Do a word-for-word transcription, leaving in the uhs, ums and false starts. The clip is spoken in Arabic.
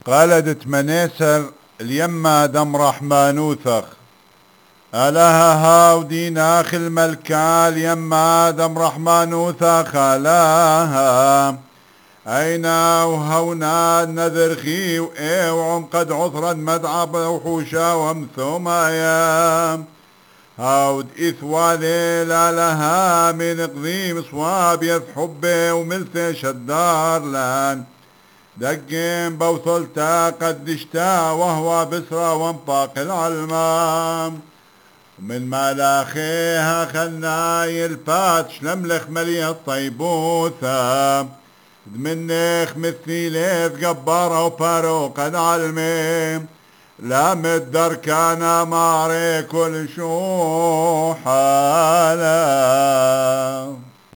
قالدت منيسر اليما دم رحمانوثخ ألها هاودي ناخ الملكة اليما دم رحمانوثخ ألها أينا وهونا نذرخي وعم قد عثرا مدعب وحوشا ومثوما يا هاود إثوالي لا لها من قضيم صواب يثحبي وملث شدار لان دقين بوصلتا قدشتا وهو بسرى وانطاق العلمام ومن ملاخيها خلناي الفاتش نملخ ملي الطيبوثة منخ مثلي ليث قبارة وبارو قد علمي لا مدر كان ماري كل شو حالا.